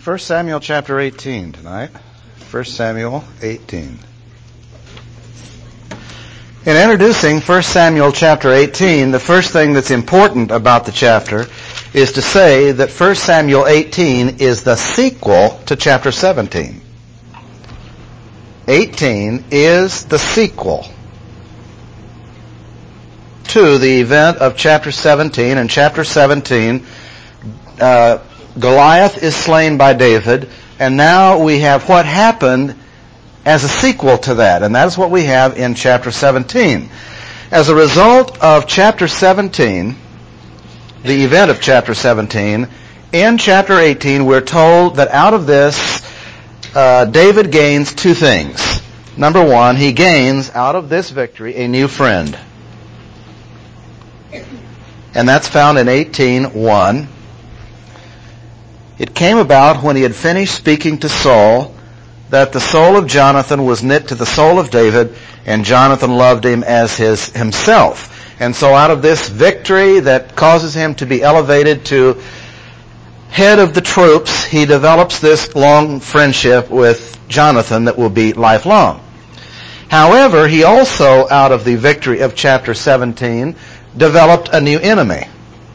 1 Samuel chapter 18 tonight. 1 Samuel 18. In introducing 1 Samuel chapter 18, the first thing that's important about the chapter is to say that 1 Samuel 18 is the sequel to chapter 17. 18 is the sequel to the event of chapter 17. In chapter 17, Goliath is slain by David, and now we have what happened as a sequel to that, and that is what we have in chapter 17. As a result of chapter 17, the event of chapter 17, in chapter 18 we're told that out of this David gains two things. Number one, he gains out of this victory a new friend. And that's found in 18:1. It came about when he had finished speaking to Saul that the soul of Jonathan was knit to the soul of David, and Jonathan loved him as himself. And so out of this victory that causes him to be elevated to head of the troops, he develops this long friendship with Jonathan that will be lifelong. However, he also, out of the victory of chapter 17, developed a new enemy.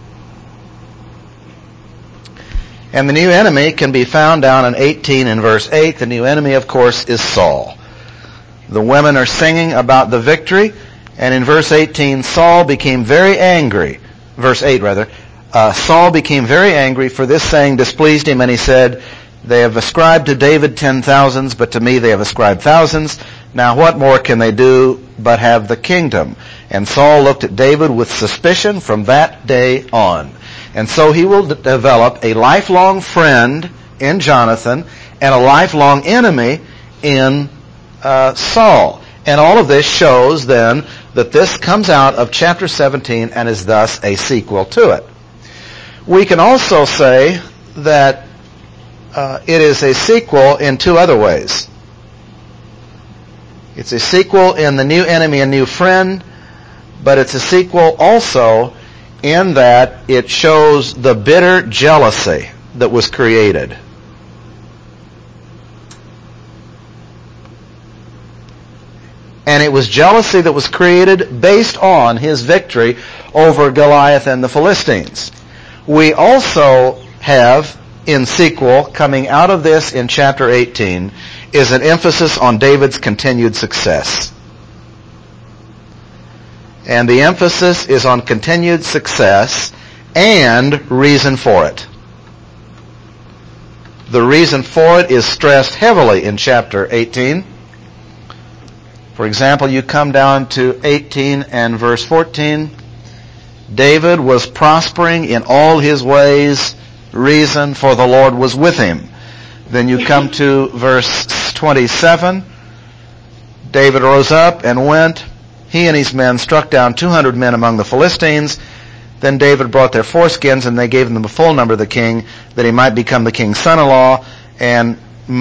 And the new enemy can be found down in 18 in verse 8. The new enemy, of course, is Saul. The women are singing about the victory, and in verse 18, Saul became very angry. Verse 8, rather. Saul became very angry, for this saying displeased him, and he said, "They have ascribed to David 10,000s, but to me they have ascribed thousands. Now what more can they do but have the kingdom?" And Saul looked at David with suspicion from that day on. And so he will develop a lifelong friend in Jonathan and a lifelong enemy in Saul. And all of this shows then that this comes out of chapter 17 and is thus a sequel to it. We can also say that it is a sequel in two other ways. It's a sequel in the new enemy and new friend, but it's a sequel also in that it shows the bitter jealousy that was created. And it was jealousy that was created based on his victory over Goliath and the Philistines. We also have, in sequel, coming out of this in chapter 18, is an emphasis on David's continued success. And the emphasis is on continued success and reason for it. The reason for it is stressed heavily in chapter 18. For example, you come down to 18 and verse 14. David was prospering in all his ways. Reason, for the Lord was with him. Then you come to verse 27. David rose up and went. He and his men struck down 200 men among the Philistines. Then David brought their foreskins, and they gave them the full number of the king, that he might become the king's son-in-law. And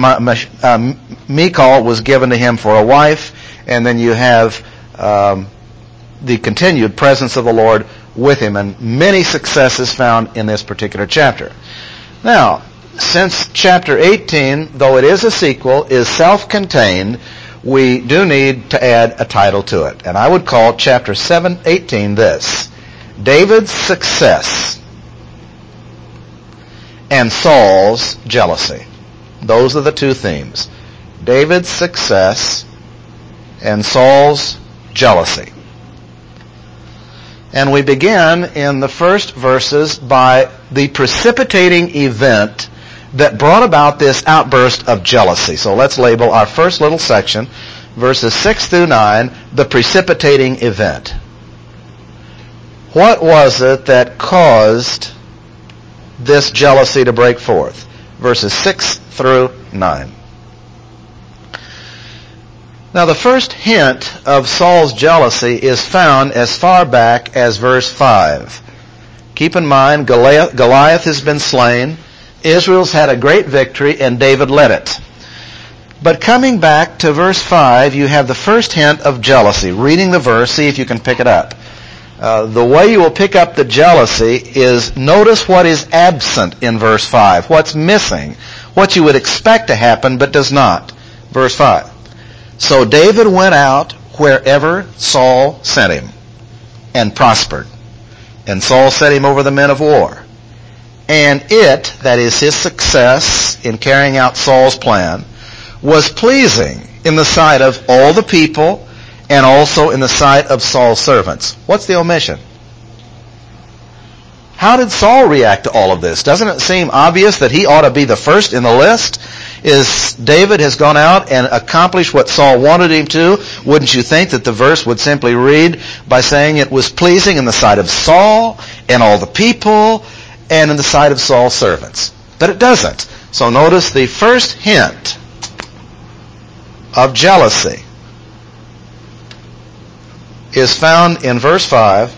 Michal was given to him for a wife. And then you have the continued presence of the Lord with him, and many successes found in this particular chapter. Now, since chapter 18, though it is a sequel, is self-contained, we do need to add a title to it. And I would call chapter 18 this: David's success and Saul's jealousy. Those are the two themes. David's success and Saul's jealousy. And we begin in the first verses by the precipitating event that brought about this outburst of jealousy. So let's label our first little section, verses 6 through 9, the precipitating event. What was it that caused this jealousy to break forth? Verses 6 through 9. Now the first hint of Saul's jealousy is found as far back as verse 5. Keep in mind, Goliath has been slain. Israel's had a great victory, and David led it. But coming back to verse 5, you have the first hint of jealousy. Reading the verse, see if you can pick it up. The way you will pick up the jealousy is notice what is absent in verse 5. What's missing? what you would expect to happen, but does not. Verse 5. So David went out wherever Saul sent him, and prospered. And Saul set him over the men of war. And it, that is his success in carrying out Saul's plan, was pleasing in the sight of all the people and also in the sight of Saul's servants. What's the omission? How did Saul react to all of this? Doesn't it seem obvious that he ought to be the first in the list? Is David has gone out and accomplished what Saul wanted him to? Wouldn't you think that the verse would simply read by saying it was pleasing in the sight of Saul and all the people and in the sight of Saul's servants? But it doesn't. So notice the first hint of jealousy is found in verse 5,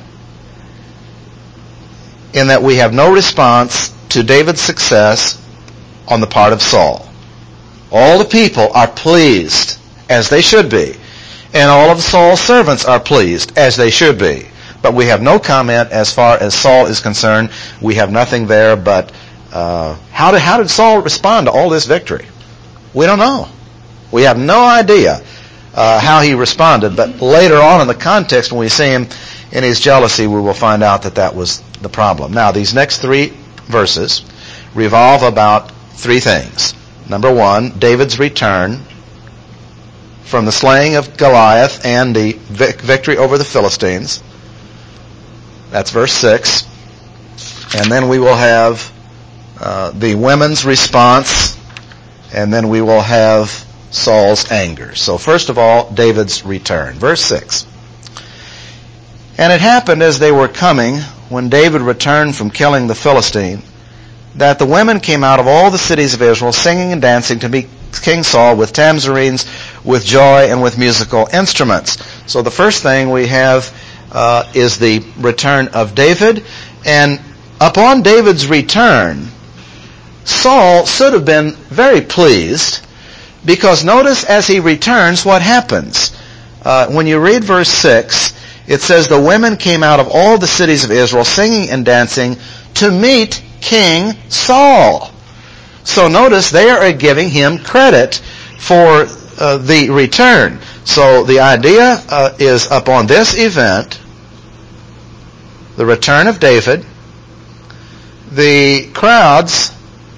in that we have no response to David's success on the part of Saul. All the people are pleased, as they should be, and all of Saul's servants are pleased, as they should be. But we have no comment as far as Saul is concerned. We have nothing there, but how did Saul respond to all this victory? We don't know. We have no idea how he responded, but later on in the context, when we see him in his jealousy, we will find out that that was the problem. Now, these next three verses revolve about three things. Number one, David's return from the slaying of Goliath and the victory over the Philistines. That's verse 6. And then we will have the women's response, and then we will have Saul's anger. So first of all, David's return. Verse 6. And it happened as they were coming, when David returned from killing the Philistine, that the women came out of all the cities of Israel singing and dancing to meet King Saul with tambourines, with joy, and with musical instruments. So the first thing we have is the return of David. And upon David's return, Saul should have been very pleased, because notice as he returns what happens. When you read verse 6, it says, the women came out of all the cities of Israel singing and dancing to meet King Saul. So notice they are giving him credit for the return. So the idea is upon this event, the return of David, the crowds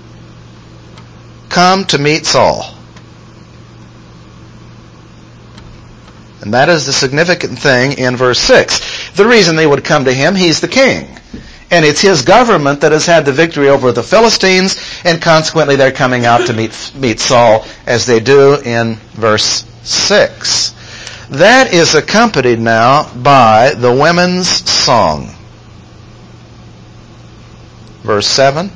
come to meet Saul. And that is the significant thing in verse 6. The reason they would come to him, he's the king. And it's his government that has had the victory over the Philistines, and consequently they're coming out to meet Saul, as they do in verse 6. That is accompanied now by the women's song. Verse 7.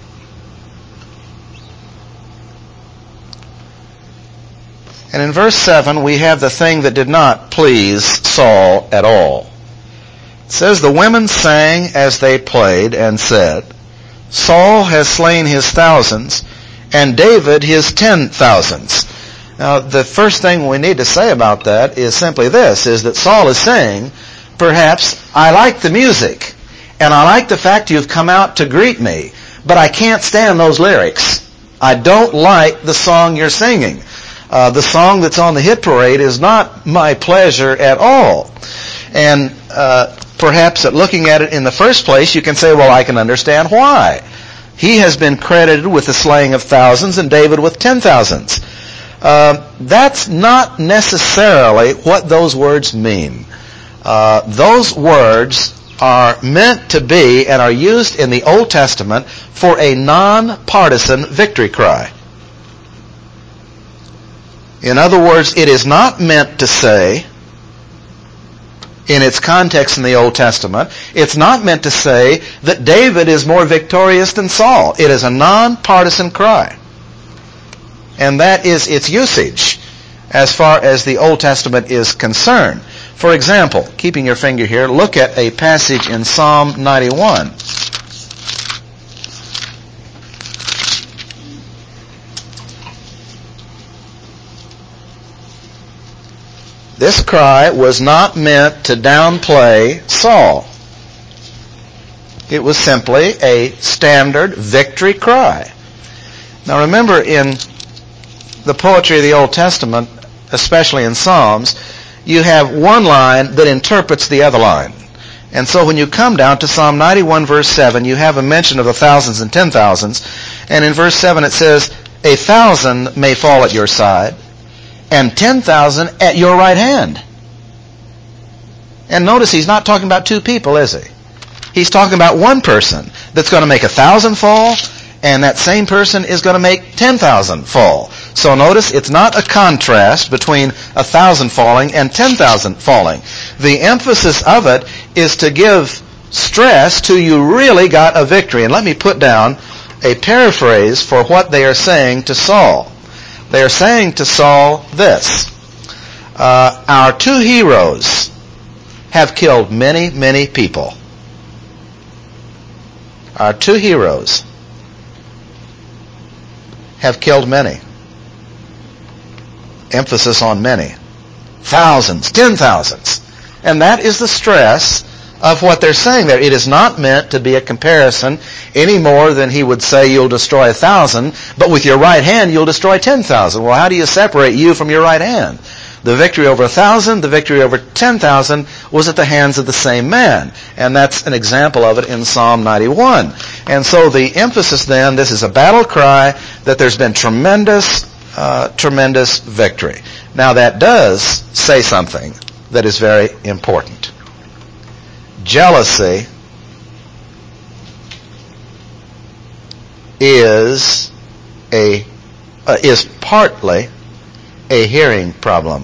And in verse 7, we have the thing that did not please Saul at all. It says, the women sang as they played and said, Saul has slain his thousands, and David his 10,000s. Now, the first thing we need to say about that is simply this, is that Saul is saying, perhaps, I like the music, and I like the fact you've come out to greet me, but I can't stand those lyrics. I don't like the song you're singing. The song that's on the hit parade is not my pleasure at all. And perhaps at looking at it in the first place, you can say, well, I can understand why. He has been credited with the slaying of thousands and David with 10,000s. That's not necessarily what those words mean. Those words are meant to be and are used in the Old Testament for a non-partisan victory cry. In other words, it is not meant to say, in its context in the Old Testament, it's not meant to say that David is more victorious than Saul. It is a non-partisan cry. And that is its usage as far as the Old Testament is concerned. For example, keeping your finger here, look at a passage in Psalm 91. This cry was not meant to downplay Saul. It was simply a standard victory cry. Now remember, in the poetry of the Old Testament, especially in Psalms, you have one line that interprets the other line. And so when you come down to Psalm 91 verse 7, you have a mention of the thousands and 10,000s. And in verse 7 it says, 1,000 may fall at your side, and 10,000 at your right hand. And notice he's not talking about two people, is he? He's talking about one person that's going to make 1,000 fall, and that same person is going to make 10,000 fall. So notice it's not a contrast between 1,000 falling and 10,000 falling. The emphasis of it is to give stress to you really got a victory. And let me put down a paraphrase for what they are saying to Saul. They are saying to Saul this: our two heroes have killed many, many people. Our two heroes have killed many. Emphasis on many. Thousands, 10,000s. And that is the stress of what they're saying there. It is not meant to be a comparison any more than he would say you'll destroy 1,000, but with your right hand you'll destroy 10,000. Well, how do you separate you from your right hand? The victory over 1,000, the victory over 10,000 was at the hands of the same man. And that's an example of it in Psalm 91. And so the emphasis then, this is a battle cry that there's been tremendous victory. Now that does say something that is very important. Jealousy is partly a hearing problem.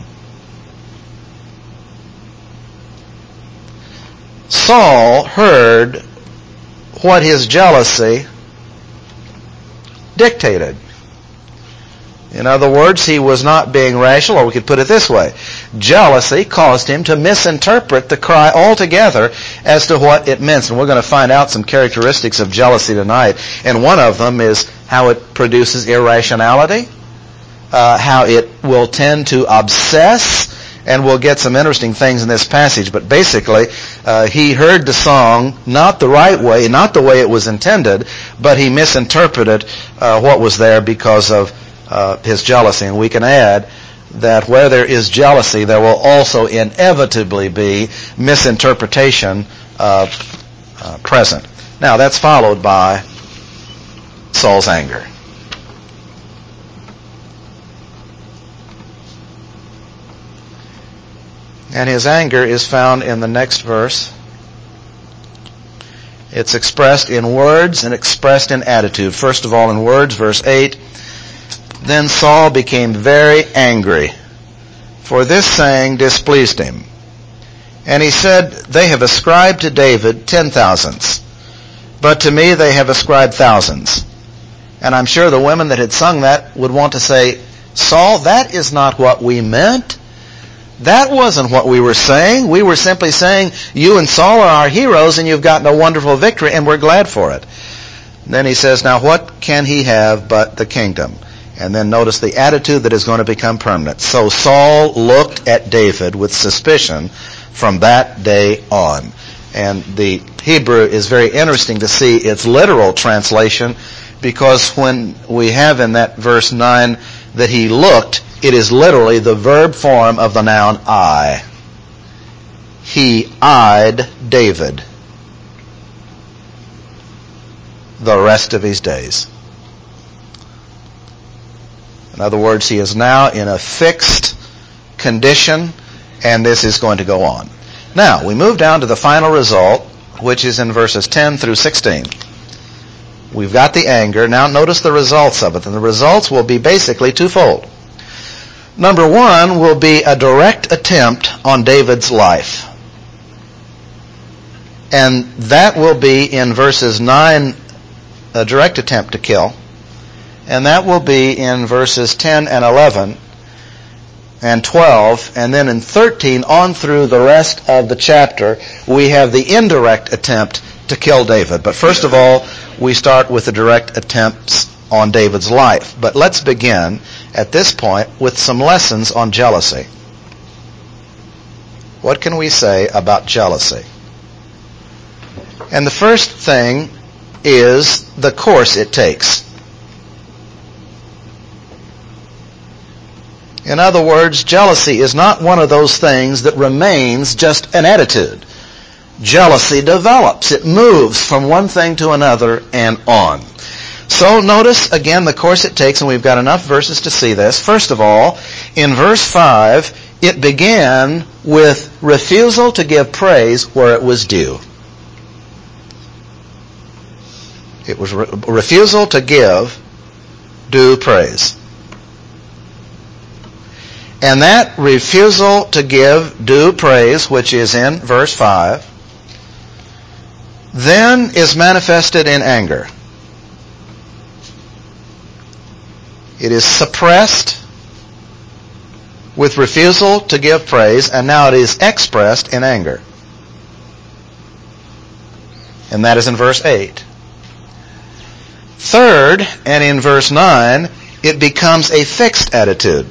Saul heard what his jealousy dictated. In other words, he was not being rational, or we could put it this way. Jealousy caused him to misinterpret the cry altogether as to what it meant. And we're going to find out some characteristics of jealousy tonight. And one of them is how it produces irrationality, how it will tend to obsess, and we'll get some interesting things in this passage. But basically, he heard the song not the right way, not the way it was intended, but he misinterpreted what was there because of his jealousy. And we can add that where there is jealousy, there will also inevitably be misinterpretation present. Now, that's followed by Saul's anger. And his anger is found in the next verse. It's expressed in words and expressed in attitude. First of all, in words, verse 8, then Saul became very angry, for this saying displeased him. And he said, they have ascribed to David 10,000s, but to me they have ascribed thousands. And I'm sure the women that had sung that would want to say, Saul, that is not what we meant. That wasn't what we were saying. We were simply saying, you and Saul are our heroes and you've gotten a wonderful victory and we're glad for it. And then he says, now what can he have but the kingdom? And then notice the attitude that is going to become permanent. So Saul looked at David with suspicion from that day on. And the Hebrew is very interesting to see its literal translation, because when we have in that verse 9 that he looked, it is literally the verb form of the noun eye. He eyed David the rest of his days. In other words, he is now in a fixed condition, and this is going to go on. Now, we move down to the final result, which is in verses 10 through 16. We've got the anger. Now notice the results of it, and the results will be basically twofold. Number one will be a direct attempt on David's life. And that will be in verses 9, a direct attempt to kill. And that will be in verses 10 and 11 and 12. And then in 13 on through the rest of the chapter, we have the indirect attempt to kill David. But first of all, we start with the direct attempts on David's life. But let's begin at this point with some lessons on jealousy. What can we say about jealousy? And the first thing is the course it takes. In other words, jealousy is not one of those things that remains just an attitude. Jealousy develops. It moves from one thing to another and on. So notice again the course it takes, and we've got enough verses to see this. First of all, in verse 5, it began with refusal to give praise where it was due. It was refusal to give due praise. And that refusal to give due praise, which is in verse 5, then is manifested in anger. It is suppressed with refusal to give praise, and now it is expressed in anger. And that is in verse 8. Third, and in verse 9, it becomes a fixed attitude.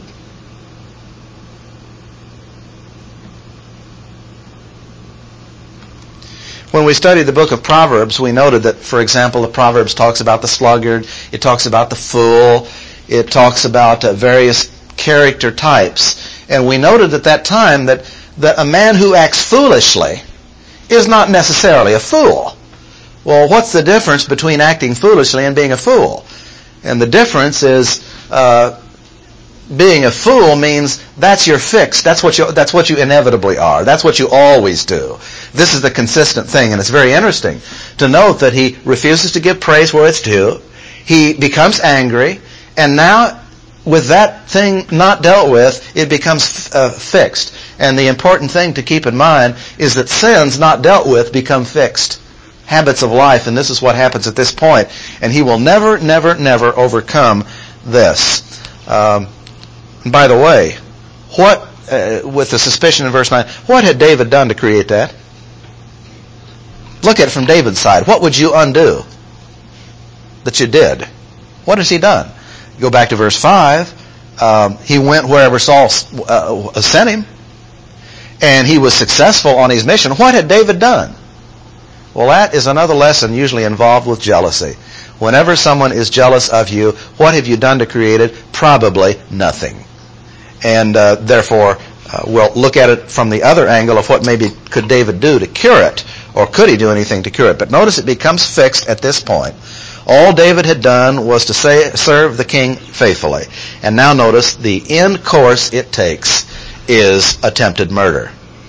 When we studied the book of Proverbs, we noted that, for example, the Proverbs talks about the sluggard, it talks about the fool, it talks about various character types. And we noted at that time that a man who acts foolishly is not necessarily a fool. Well, what's the difference between acting foolishly and being a fool? And the difference is being a fool means that's your fix. That's what you inevitably are. That's what you always do. This is the consistent thing, and it's very interesting to note that he refuses to give praise where it's due. He becomes angry, and now with that thing not dealt with, it becomes fixed. And the important thing to keep in mind is that sins not dealt with become fixed habits of life, and this is what happens at this point. And he will never, never, never overcome this. By the way, what with the suspicion in verse 9, what had David done to create that? Look at it from David's side. What would you undo that you did? What has he done? Go back to verse 5. He went wherever Saul sent him, and he was successful on his mission. What had David done? Well, that is another lesson usually involved with jealousy. Whenever someone is jealous of you, what have you done to create it? Probably nothing. And therefore, we'll look at it from the other angle of what maybe could David do to cure it, or could he do anything to cure it? But notice it becomes fixed at this point. All David had done was to serve the king faithfully. And now notice the end course it takes is attempted murder.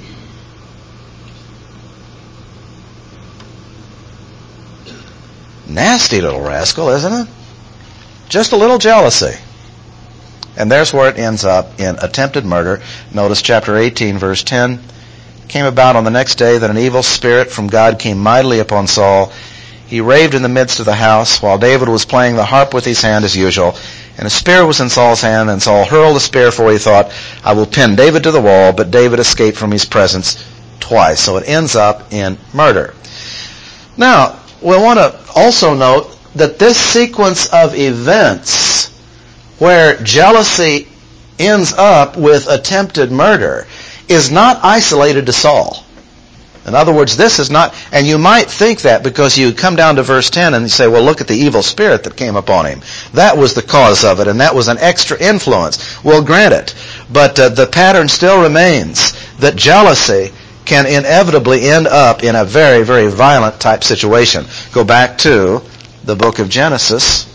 Nasty little rascal, isn't it? Just a little jealousy. And there's where it ends up, in attempted murder. Notice chapter 18, verse 10. It came about on the next day that an evil spirit from God came mightily upon Saul. He raved in the midst of the house while David was playing the harp with his hand as usual. And a spear was in Saul's hand, and Saul hurled the spear, for he thought, I will pin David to the wall, but David escaped from his presence twice. So it ends up in murder. Now, we want to also note that this sequence of events where jealousy ends up with attempted murder is not isolated to Saul. In other words, this is not, and you might think that because you come down to verse 10 and you say, well, look at the evil spirit that came upon him. That was the cause of it, and that was an extra influence. Well, grant it. But the pattern still remains that jealousy can inevitably end up in a very, very violent type situation. Go back to the book of Genesis,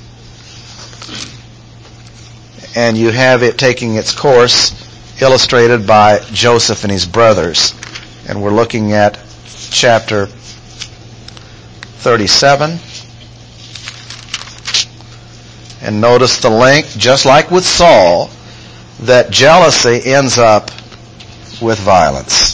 and you have it taking its course illustrated by Joseph and his brothers. And we're looking at chapter 37. And notice the link, just like with Saul, that jealousy ends up with violence.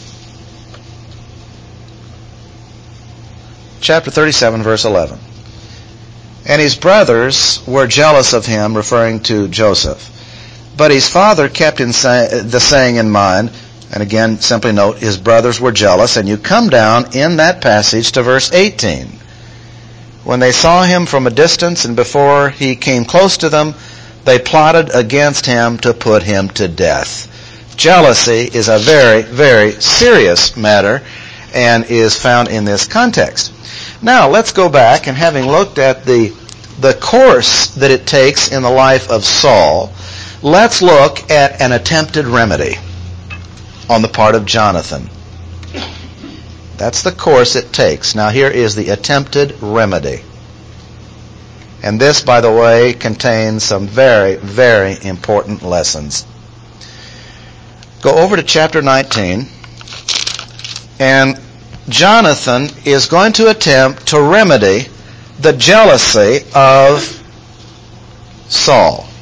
Chapter 37, verse 11. And his brothers were jealous of him, referring to Joseph. But his father kept the saying in mind. And again, simply note, his brothers were jealous. And you come down in that passage to verse 18. When they saw him from a distance, and before he came close to them, they plotted against him to put him to death. Jealousy is a very, very serious matter and is found in this context. Now, let's go back, and having looked at the course that it takes in the life of Saul, let's look at an attempted remedy on the part of Jonathan. That's the course it takes. Now here is the attempted remedy. And this, by the way, contains some very, very important lessons. Go over to chapter 19, and Jonathan is going to attempt to remedy the jealousy of Saul.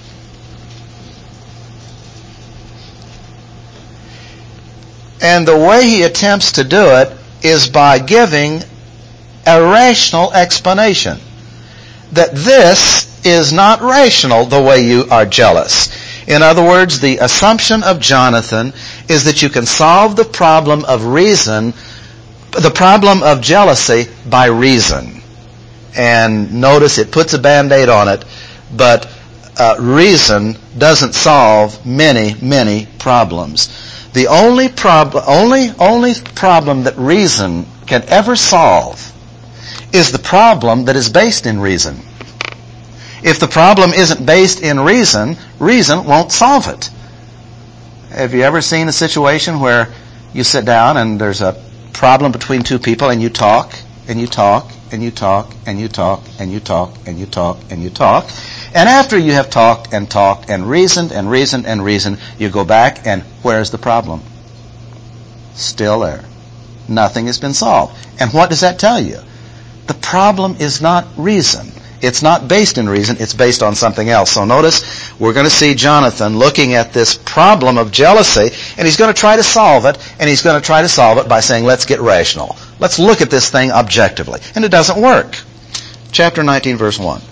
And the way he attempts to do it is by giving a rational explanation. That this is not rational the way you are jealous. In other words, the assumption of Jonathan is that you can solve the problem of reason, the problem of jealousy, by reason. And notice it puts a Band-Aid on it, but reason doesn't solve many, many problems. The only problem that reason can ever solve is the problem that is based in reason. If the problem isn't based in reason, reason won't solve it. Have you ever seen a situation where you sit down and there's a problem between two people and you talk, and you talk, and you talk, and you talk, and you talk, and you talk, and you talk, and after you have talked and talked and reasoned and reasoned and reasoned, you go back and where's the problem? Still there. Nothing has been solved. And what does that tell you? The problem is not reason. It's not based in reason. It's based on something else. So notice, we're going to see Jonathan looking at this problem of jealousy, and he's going to try to solve it, and he's going to try to solve it by saying, let's get rational. Let's look at this thing objectively. And it doesn't work. Chapter 19, verse 1.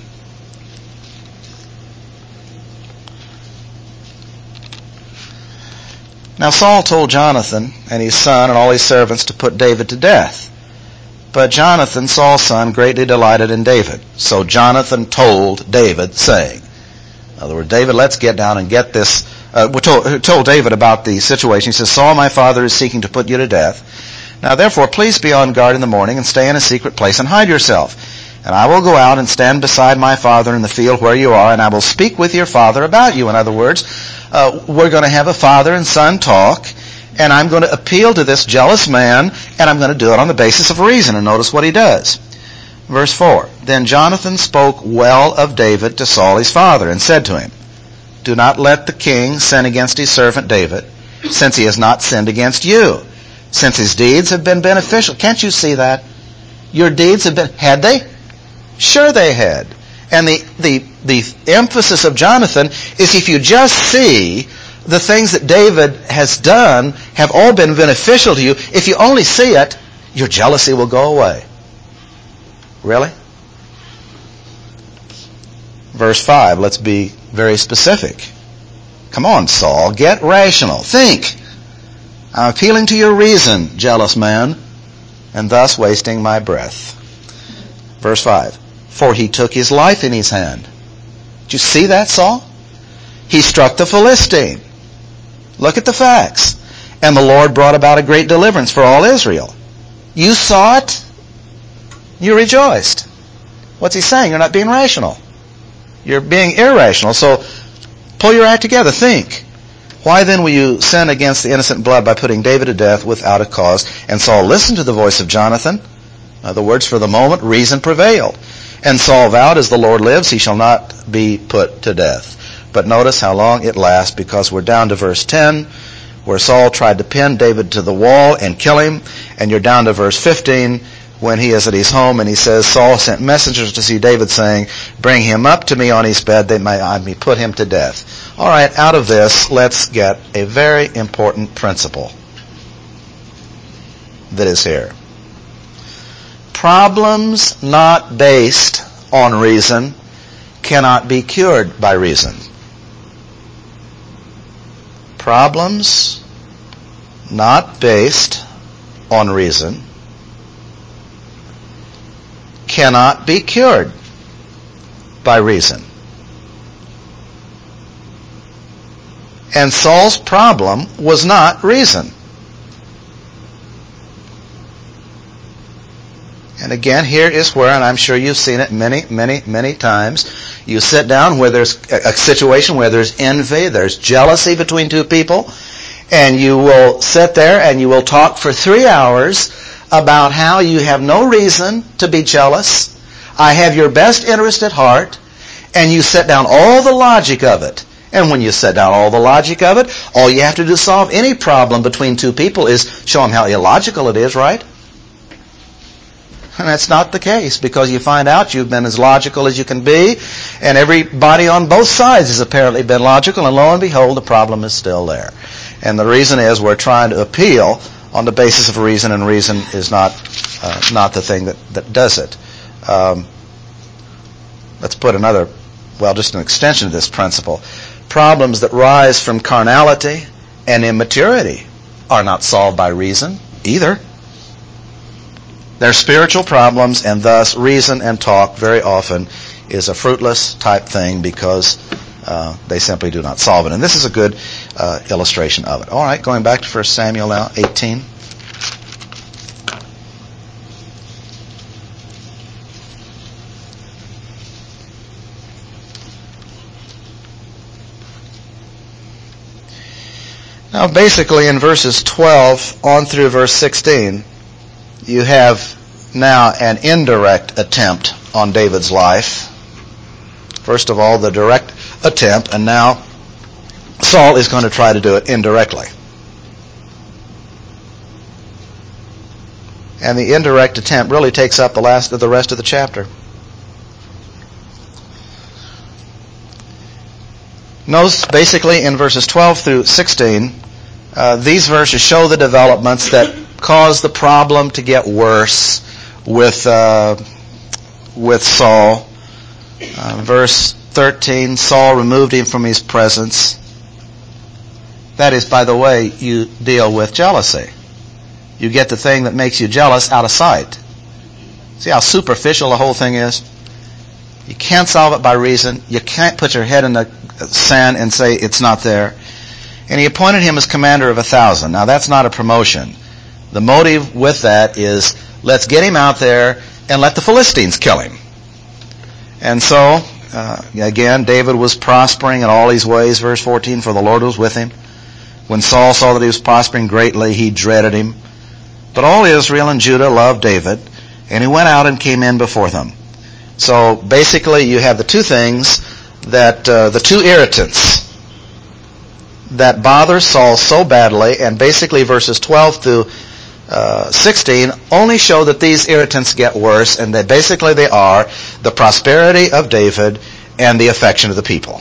Now Saul told Jonathan and his son and all his servants to put David to death. But Jonathan, Saul's son, greatly delighted in David. So Jonathan told David, saying, in other words, David, let's get down and get this. Told David about the situation. He says, Saul, my father, is seeking to put you to death. Now therefore, please be on guard in the morning and stay in a secret place and hide yourself. And I will go out and stand beside my father in the field where you are, and I will speak with your father about you. In other words, we're going to have a father and son talk, and I'm going to appeal to this jealous man, and I'm going to do it on the basis of reason. And notice what he does. Verse 4. Then Jonathan spoke well of David to Saul his father, and said to him, do not let the king sin against his servant David, since he has not sinned against you, since his deeds have been beneficial. Can't you see that? Your deeds have been, had they? Sure they had. And the emphasis of Jonathan is if you just see the things that David has done have all been beneficial to you, if you only see it, your jealousy will go away. Really? Verse 5, let's be very specific. Come on, Saul, get rational. Think. I'm appealing to your reason, jealous man, and thus wasting my breath. Verse 5, for he took his life in his hand. Did you see that, Saul? He struck the Philistine. Look at the facts. And the Lord brought about a great deliverance for all Israel. You saw it. You rejoiced. What's he saying? You're not being rational. You're being irrational. So pull your act together. Think. Why then will you sin against the innocent blood by putting David to death without a cause? And Saul listened to the voice of Jonathan. In other words, for the moment, reason prevailed. And Saul vowed, as the Lord lives, he shall not be put to death. But notice how long it lasts, because we're down to verse 10, where Saul tried to pin David to the wall and kill him. And you're down to verse 15, when he is at his home, and he says, Saul sent messengers to see David, saying, bring him up to me on his bed, that I may put him to death. All right, out of this, let's get a very important principle that is here. Problems not based on reason cannot be cured by reason. Problems not based on reason cannot be cured by reason. And Saul's problem was not reason. And again, here is where, and I'm sure you've seen it many, many, many times, You sit down where there's a situation where there's envy, there's jealousy between two people, and you will sit there and you will talk for 3 hours about how you have no reason to be jealous. I have your best interest at heart, and you set down all the logic of it. And when you set down all the logic of it, all you have to do to solve any problem between two people is show them how illogical it is, right? And that's not the case, because you find out you've been as logical as you can be, and everybody on both sides has apparently been logical, and lo and behold, the problem is still there. And the reason is we're trying to appeal on the basis of reason, and reason is not the thing that does it. Let's put just an extension of this principle. Problems that rise from carnality and immaturity are not solved by reason either. They're spiritual problems, and thus reason and talk very often is a fruitless type thing, because they simply do not solve it. And this is a good illustration of it. All right, going back to 1 Samuel now, 18. Now, basically, in verses 12 on through verse 16, you have now an indirect attempt on David's life. First of all, the direct attempt, and now Saul is going to try to do it indirectly. And the indirect attempt really takes up the rest of the chapter. Notice basically in verses 12 through 16, these verses show the developments that cause the problem to get worse with Saul. Verse 13, Saul removed him from his presence. That is, by the way, you deal with jealousy. You get the thing that makes you jealous out of sight. See how superficial the whole thing is? You can't solve it by reason. You can't put your head in the sand and say it's not there. And he appointed him as commander of 1,000. Now that's not a promotion. The motive with that is, let's get him out there and let the Philistines kill him. And so, again, David was prospering in all his ways. Verse 14, for the Lord was with him. When Saul saw that he was prospering greatly, he dreaded him. But all Israel and Judah loved David, and he went out and came in before them. So basically you have the two things that, the two irritants that bother Saul so badly, and basically verses 12 through 16 only show that these irritants get worse, and that basically they are the prosperity of David and the affection of the people.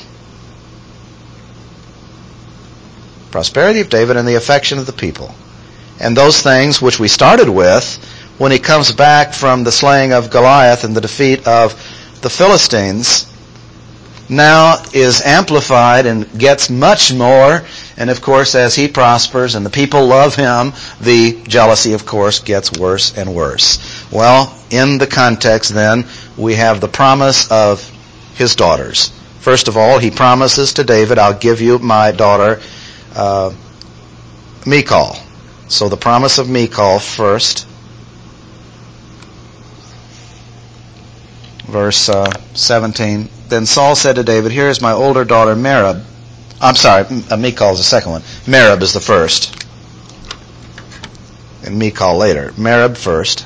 Prosperity of David and the affection of the people. And those things which we started with, when he comes back from the slaying of Goliath and the defeat of the Philistines, now is amplified and gets much more. And of course, as he prospers and the people love him, the jealousy, of course, gets worse and worse. Well, in the context then, we have the promise of his daughters. First of all, he promises to David, I'll give you my daughter Michal. So the promise of Michal first. Verse 17. Then Saul said to David, here is my older daughter Merab. I'm sorry, Michal is the second one. Merab is the first. And Michal later. Merab first.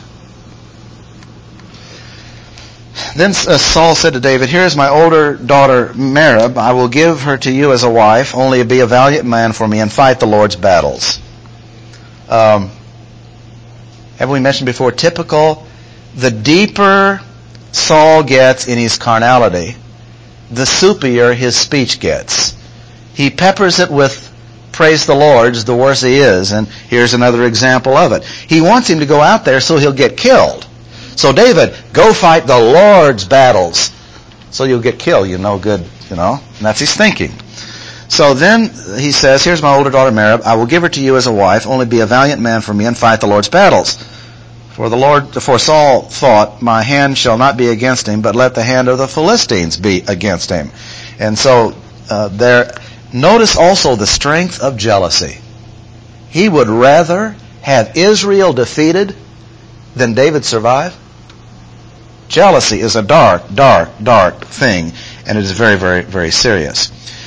Then Saul said to David, here is my older daughter Merab. I will give her to you as a wife. Only be a valiant man for me and fight the Lord's battles. Have we mentioned before, typical, the deeper Saul gets in his carnality, the soupier his speech gets. He peppers it with praise the Lord's, the worse he is. And here's another example of it. He wants him to go out there so he'll get killed. So David, go fight the Lord's battles so you'll get killed. You're no good, And that's his thinking. So then he says, here's my older daughter Merab. I will give her to you as a wife. Only be a valiant man for me and fight the Lord's battles. For Saul thought, my hand shall not be against him, but let the hand of the Philistines be against him. And so notice also the strength of jealousy. He would rather have Israel defeated than David survive. Jealousy is a dark, dark, dark thing. and it is very, very, very serious.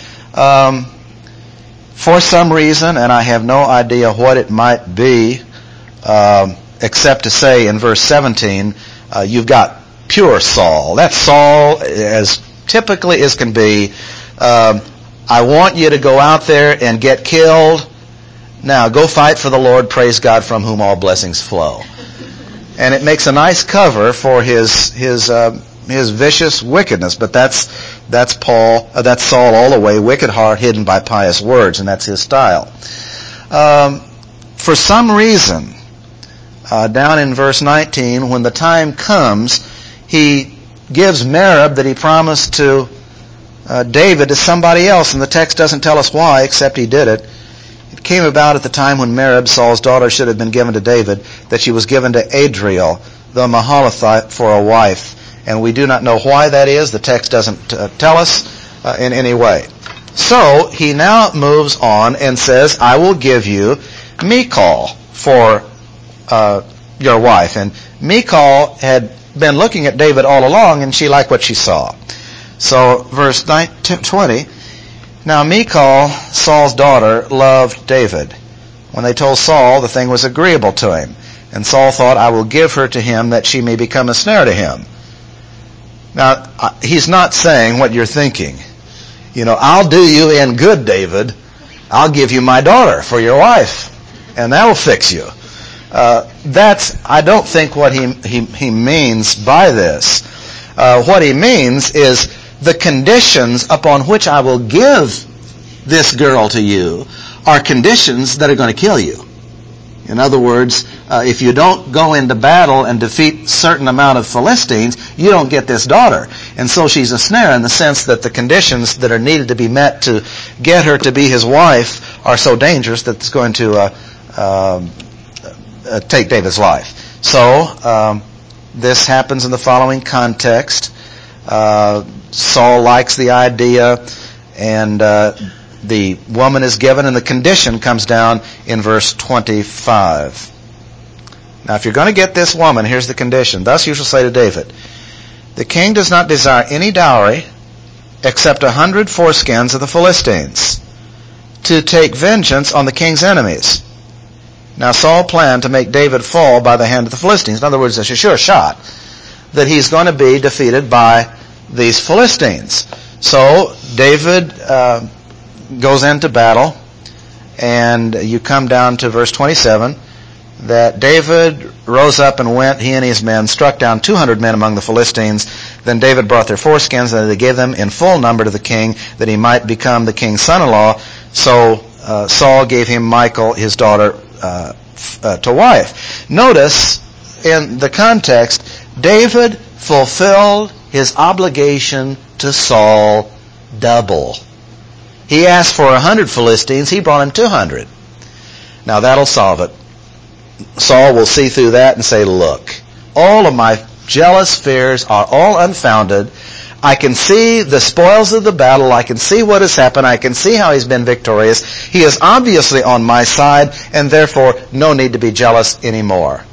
For some reason, and I have no idea what it might be, except to say in verse 17, you've got pure Saul. That's Saul as typically as can be. I want you to go out there and get killed. Now go fight for the Lord, praise God, from whom all blessings flow. And it makes a nice cover for his vicious wickedness, but that's Saul all the way, wicked heart hidden by pious words, and that's his style. For some reason, down in verse 19, when the time comes, he gives Merab that he promised to David to somebody else, and the text doesn't tell us why, except he did it. It came about at the time when Merab, Saul's daughter, should have been given to David, that she was given to Adriel, the Mahalathite, for a wife. And we do not know why that is. The text doesn't tell us in any way. So he now moves on and says, I will give you Michal for your wife. And Michal had been looking at David all along, and she liked what she saw. So verse 20, now Michal, Saul's daughter, loved David. When they told Saul, the thing was agreeable to him. And Saul thought, I will give her to him that she may become a snare to him. Now, he's not saying what you're thinking. I'll do you in good, David. I'll give you my daughter for your wife, and that'll fix you. I don't think what he means by this. What he means is the conditions upon which I will give this girl to you are conditions that are going to kill you. In other words, if you don't go into battle and defeat a certain amount of Philistines, you don't get this daughter. And so she's a snare in the sense that the conditions that are needed to be met to get her to be his wife are so dangerous that it's going to take David's life. So this happens in the following context. Saul likes the idea, and the woman is given, and the condition comes down in verse 25. Now, if you're going to get this woman, here's the condition. Thus you shall say to David, the king does not desire any dowry except 100 foreskins of the Philistines to take vengeance on the king's enemies. Now, Saul planned to make David fall by the hand of the Philistines. In other words, there's a sure shot that he's going to be defeated by these Philistines. So David goes into battle, and you come down to verse 27, that David rose up and went, he and his men, struck down 200 men among the Philistines. Then David brought their foreskins, and they gave them in full number to the king, that he might become the king's son-in-law. So Saul gave him Michal, his daughter, to wife. Notice, in the context, David fulfilled his obligation to Saul double. He asked for 100 Philistines. He brought him 200. Now that'll solve it. Saul will see through that and say, look, all of my jealous fears are all unfounded. I can see the spoils of the battle. I can see what has happened. I can see how he's been victorious. He is obviously on my side, and therefore no need to be jealous anymore.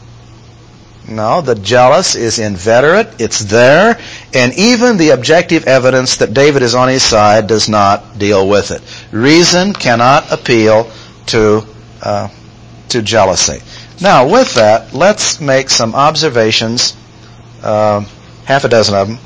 No, the jealous is inveterate. It's there. And even the objective evidence that David is on his side does not deal with it. Reason cannot appeal to jealousy. Now, with that, let's make some observations, half a dozen of them,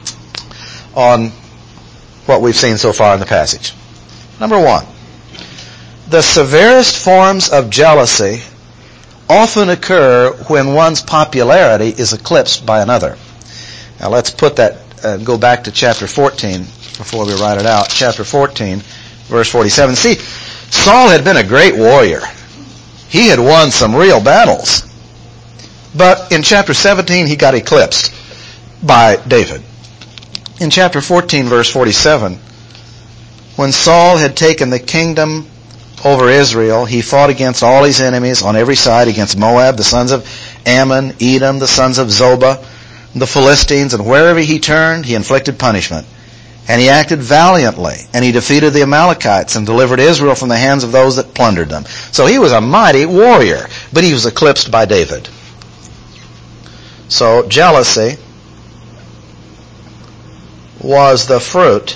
on what we've seen so far in the passage. Number one, the severest forms of jealousy often occur when one's popularity is eclipsed by another. Now let's put that, go back to chapter 14 before we write it out. Chapter 14, verse 47. See, Saul had been a great warrior. He had won some real battles. But in chapter 17, he got eclipsed by David. In chapter 14, verse 47, when Saul had taken the kingdom over Israel, he fought against all his enemies on every side, against Moab, the sons of Ammon, Edom, the sons of Zobah, the Philistines, and wherever he turned, he inflicted punishment. And he acted valiantly, and he defeated the Amalekites and delivered Israel from the hands of those that plundered them. So he was a mighty warrior, but he was eclipsed by David. So jealousy was the fruit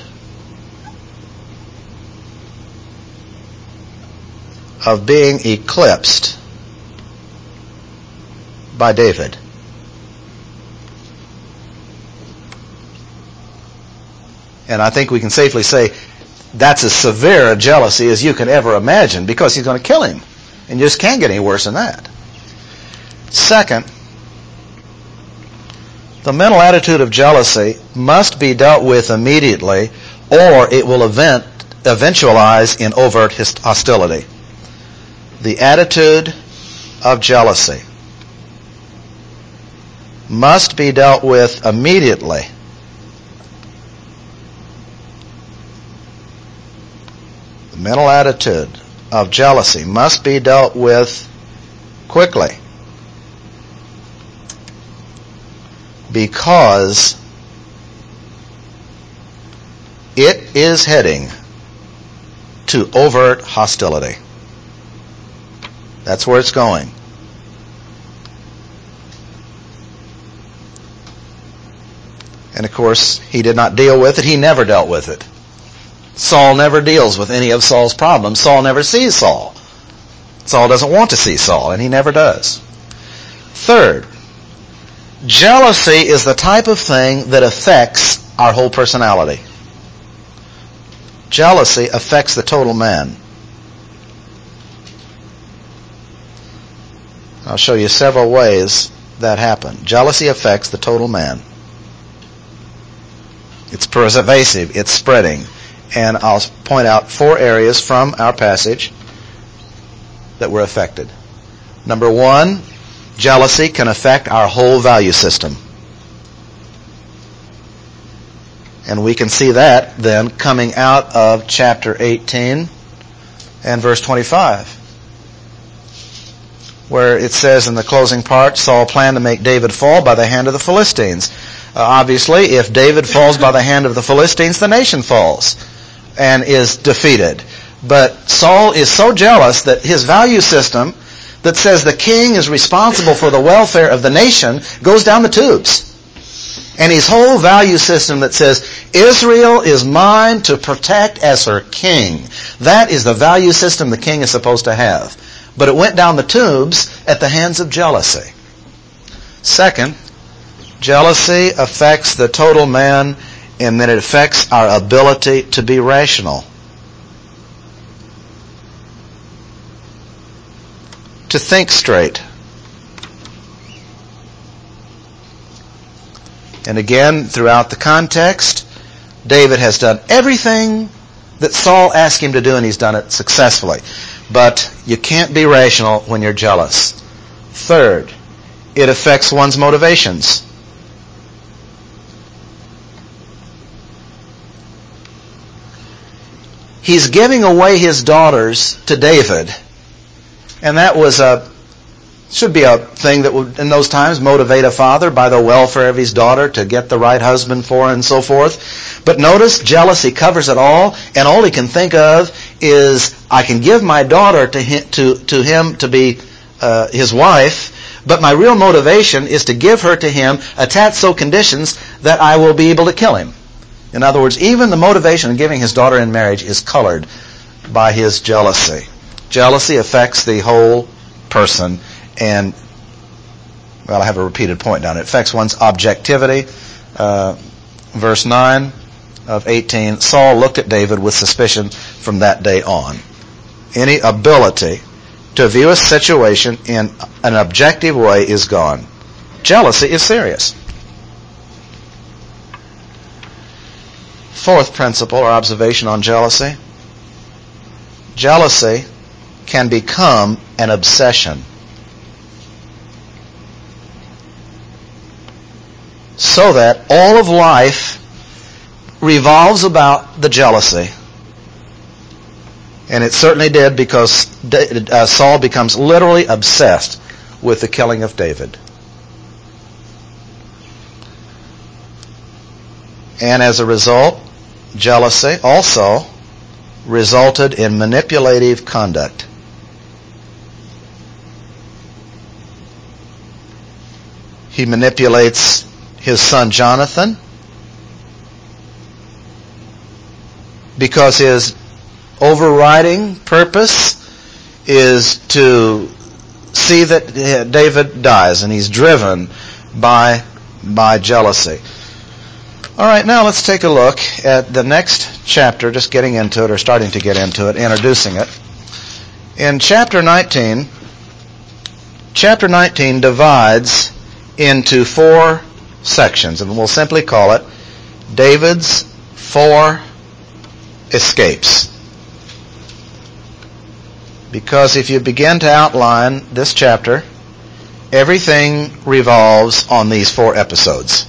of being eclipsed by David. And I think we can safely say that's as severe a jealousy as you can ever imagine, because he's going to kill him. And you just can't get any worse than that. Second, the mental attitude of jealousy must be dealt with immediately, or it will eventualize in overt hostility. The attitude of jealousy must be dealt with immediately, the mental attitude of jealousy must be dealt with quickly, because it is heading to overt hostility. That's where it's going. And of course, he did not deal with it. He never dealt with it. Saul never deals with any of Saul's problems. Saul never sees Saul. Saul doesn't want to see Saul, and he never does. Third, jealousy is the type of thing that affects our whole personality. Jealousy affects the total man. I'll show you several ways that happen. Jealousy affects the total man. It's pervasive, it's spreading. And I'll point out 4 areas from our passage that were affected. Number 1, jealousy can affect our whole value system. And we can see that then coming out of chapter 18 and verse 25. Where it says in the closing part, Saul planned to make David fall by the hand of the Philistines. Obviously, if David falls by the hand of the Philistines, the nation falls and is defeated. But Saul is so jealous that his value system that says the king is responsible for the welfare of the nation goes down the tubes. And his whole value system that says Israel is mine to protect as her king. That is the value system the king is supposed to have. But it went down the tubes at the hands of jealousy. Second, jealousy affects the total man in that it affects our ability to be rational. To think straight. And again, throughout the context, David has done everything that Saul asked him to do, and he's done it successfully. But you can't be rational when you're jealous. Third, it affects one's motivations. He's giving away his daughters to David, and that was should be a thing that would, in those times, motivate a father by the welfare of his daughter to get the right husband for her and so forth. But notice, jealousy covers it all, and all he can think of is, I can give my daughter to him to be his wife, but my real motivation is to give her to him, attach so conditions that I will be able to kill him. In other words, even the motivation of giving his daughter in marriage is colored by his jealousy. Jealousy affects the whole person. And, well, I have a repeated point down. It affects one's objectivity. Verse 9 of 18, Saul looked at David with suspicion from that day on. Any ability to view a situation in an objective way is gone. Jealousy is serious. Fourth principle or observation on jealousy. Jealousy can become an obsession. So that all of life revolves about the jealousy. And it certainly did, because Saul becomes literally obsessed with the killing of David. And as a result, jealousy also resulted in manipulative conduct. He manipulates his son Jonathan because his overriding purpose is to see that David dies, and he's driven by jealousy. All right, now let's take a look at the next chapter, just getting into it, or starting to get into it, introducing it. In chapter 19 divides into 4 sections, and we'll simply call it David's 4 escapes. Because if you begin to outline this chapter, everything revolves on these 4 episodes.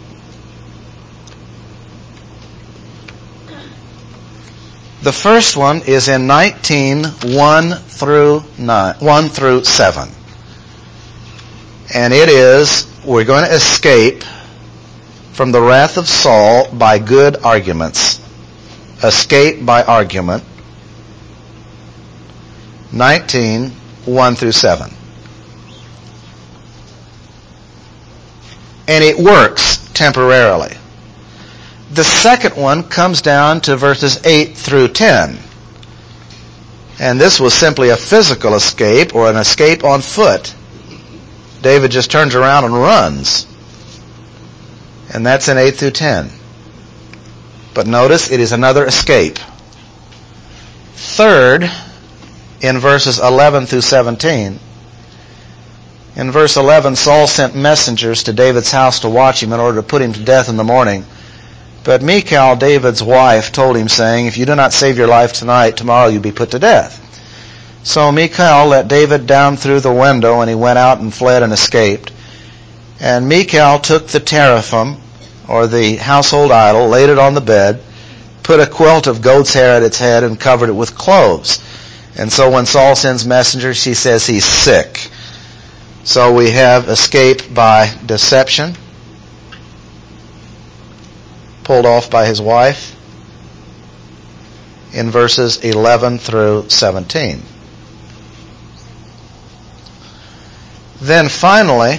The first one is in 19:1 through 7. And it is, we're going to escape from the wrath of Saul by good arguments. Escape by argument. 19:1 through 7. And it works temporarily. The second one comes down to verses 8 through 10. And this was simply a physical escape, or an escape on foot. David just turns around and runs. And that's in 8 through 10. But notice, it is another escape. Third, in verses 11 through 17. In verse 11, Saul sent messengers to David's house to watch him in order to put him to death in the morning. But Michal, David's wife, told him, saying, "If you do not save your life tonight, tomorrow you'll be put to death." So Michal let David down through the window, and he went out and fled and escaped. And Michal took the teraphim, or the household idol, laid it on the bed, put a quilt of goat's hair at its head, and covered it with cloves. And so when Saul sends messengers, she says he's sick. So we have escape by deception, pulled off by his wife, in verses 11 through 17. Then finally,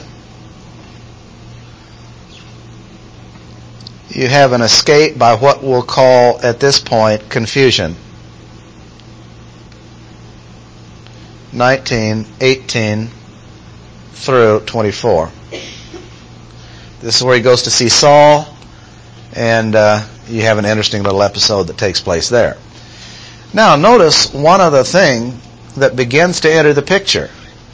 you have an escape by what we'll call at this point confusion. 19:18 through 24. This is where he goes to see Saul, and you have an interesting little episode that takes place there. Now notice one other thing that begins to enter the picture.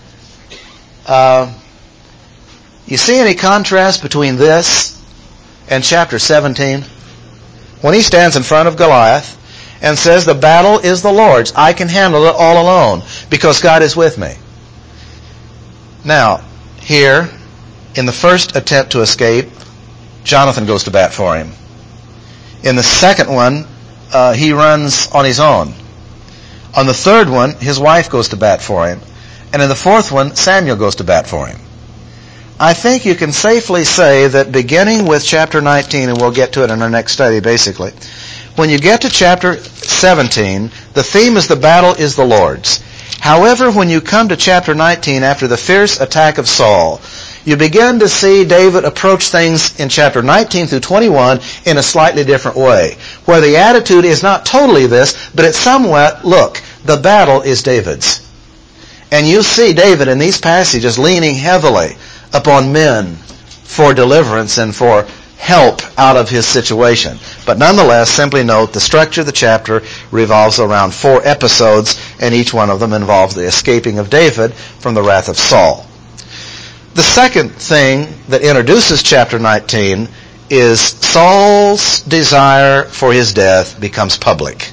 You see any contrast between this and chapter 17? When he stands in front of Goliath and says, "The battle is the Lord's. I can handle it all alone because God is with me." Now, here, in the first attempt to escape, Jonathan goes to bat for him. In the second one, he runs on his own. On the third one, his wife goes to bat for him. And in the fourth one, Samuel goes to bat for him. I think you can safely say that beginning with chapter 19, and we'll get to it in our next study basically, when you get to chapter 17, the theme is the battle is the Lord's. However, when you come to chapter 19, after the fierce attack of Saul, you begin to see David approach things in chapter 19 through 21 in a slightly different way, where the attitude is not totally this, but it's somewhat, look, the battle is David's. And you see David in these passages leaning heavily upon men for deliverance and for help out of his situation. But nonetheless, simply note the structure of the chapter revolves around 4 episodes, and each one of them involves the escaping of David from the wrath of Saul. The second thing that introduces chapter 19 is Saul's desire for his death becomes public.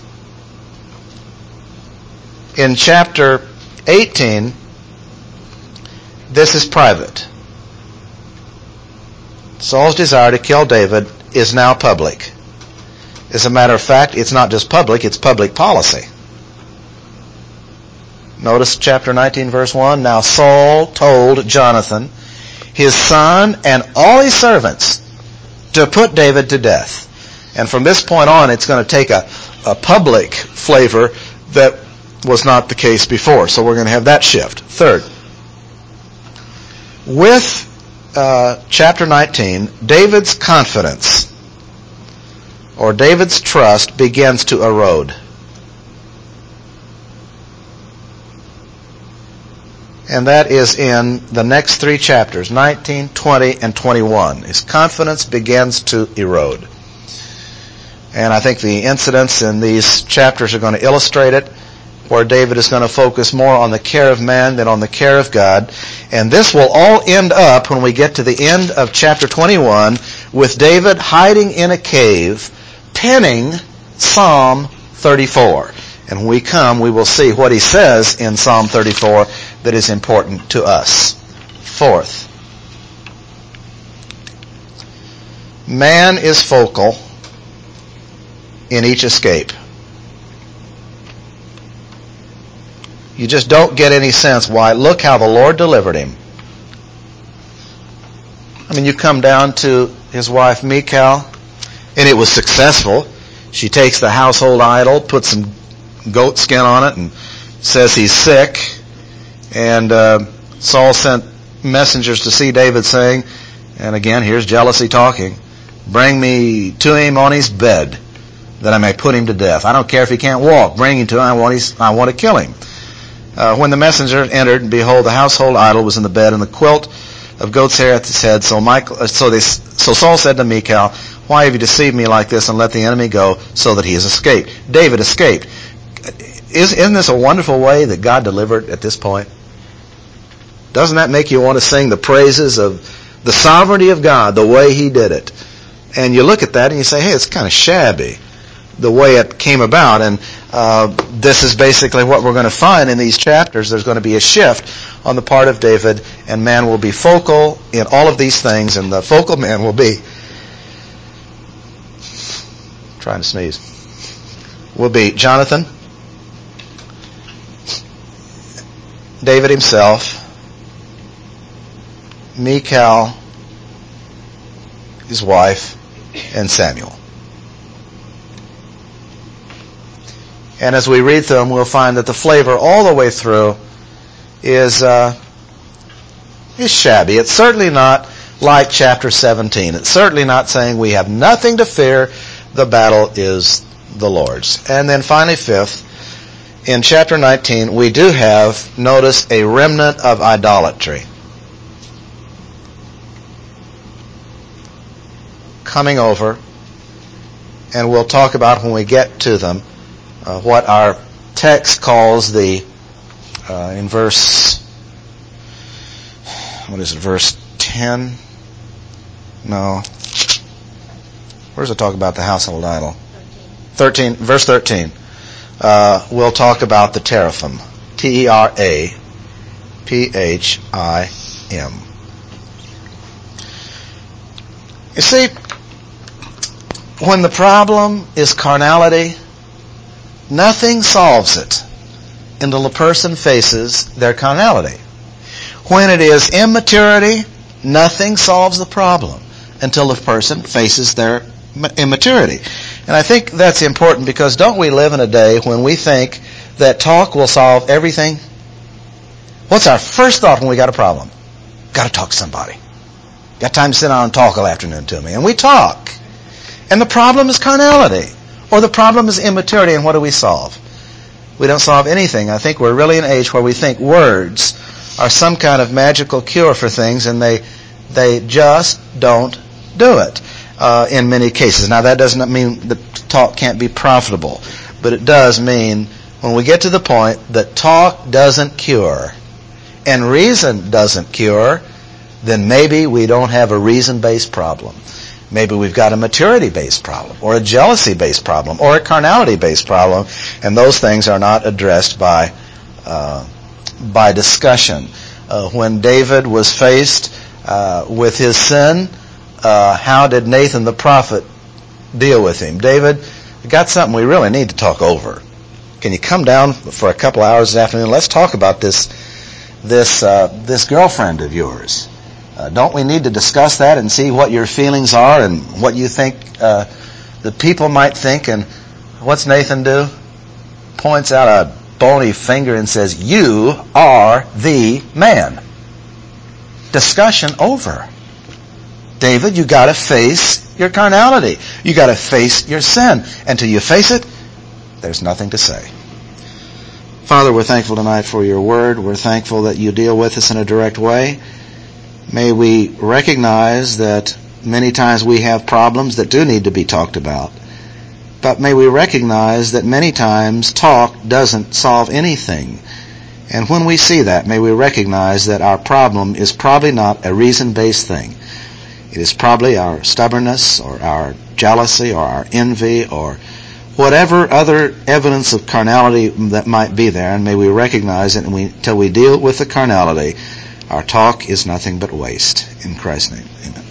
In chapter 18, this is private. Saul's desire to kill David is now public. As a matter of fact, it's not just public, it's public policy. Notice chapter 19, verse 1. Now Saul told Jonathan, his son, and all his servants to put David to death. And from this point on, it's going to take a public flavor that was not the case before. So we're going to have that shift. Third, with chapter 19, David's confidence or David's trust begins to erode. And that is in the next 3 chapters, 19, 20, and 21. His confidence begins to erode. And I think the incidents in these chapters are going to illustrate it, where David is going to focus more on the care of man than on the care of God. And this will all end up when we get to the end of chapter 21 with David hiding in a cave, penning Psalm 34. And when we come, we will see what he says in Psalm 34 that is important to us. Fourth, man is focal in each escape. You just don't get any sense why. Look how the Lord delivered him. I mean, you come down to his wife Michal, and it was successful. She takes the household idol, puts some goat skin on it, and says he's sick. And Saul sent messengers to see David, saying, and again, here's jealousy talking, bring me to him on his bed, that I may put him to death. I don't care if he can't walk. Bring him to him. I want to kill him. When the messenger entered, and behold, the household idol was in the bed, and the quilt of goat's hair at its head. So Saul said to Michal, why have you deceived me like this, and let the enemy go, so that he has escaped? David escaped. Isn't this a wonderful way that God delivered at this point? Doesn't that make you want to sing the praises of the sovereignty of God, the way he did it? And you look at that and you say, hey, it's kind of shabby, the way it came about. And this is basically what we're going to find in these chapters. There's going to be a shift on the part of David, and man will be focal in all of these things, and the focal man will be, trying to sneeze, will be Jonathan, David himself, Michal, his wife, and Samuel. And as we read through them, we'll find that the flavor all the way through is shabby. It's certainly not like chapter 17. It's certainly not saying we have nothing to fear, the battle is the Lord's. And then finally, fifth, in chapter 19, we do have, notice, a remnant of idolatry coming over, and we'll talk about when we get to them what our text calls the, in verse, what is it, verse 10? No. Where does it talk about the household idol? 13, verse 13. We'll talk about the teraphim. T-E-R-A-P-H-I-M. You see, when the problem is carnality, nothing solves it until a person faces their carnality. When it is immaturity, nothing solves the problem until the person faces their immaturity. And I think that's important, because don't we live in a day when we think that talk will solve everything? What's our first thought when we got a problem? Got to talk to somebody. Got time to sit down and talk all afternoon to me. And we talk. And the problem is carnality. Or the problem is immaturity, and what do we solve? We don't solve anything. I think we're really in an age where we think words are some kind of magical cure for things, and they just don't do it in many cases. Now, that doesn't mean that talk can't be profitable, but it does mean when we get to the point that talk doesn't cure and reason doesn't cure, then maybe we don't have a reason-based problem. Maybe we've got a maturity-based problem, or a jealousy-based problem, or a carnality-based problem, and those things are not addressed by discussion. When David was faced with his sin, how did Nathan the prophet deal with him? David, we got something we really need to talk over. Can you come down for a couple hours this afternoon? Let's talk about this girlfriend of yours. Don't we need to discuss that and see what your feelings are and what you think the people might think? And what's Nathan do? Points out a bony finger and says, "You are the man." Discussion over. David, you got to face your carnality. You got to face your sin. Until you face it, there's nothing to say. Father, we're thankful tonight for your word. We're thankful that you deal with us in a direct way. May we recognize that many times we have problems that do need to be talked about. But may we recognize that many times talk doesn't solve anything. And when we see that, may we recognize that our problem is probably not a reason-based thing. It is probably our stubbornness or our jealousy or our envy or whatever other evidence of carnality that might be there. And may we recognize it, and until we deal with the carnality, our talk is nothing but waste. In Christ's name, amen.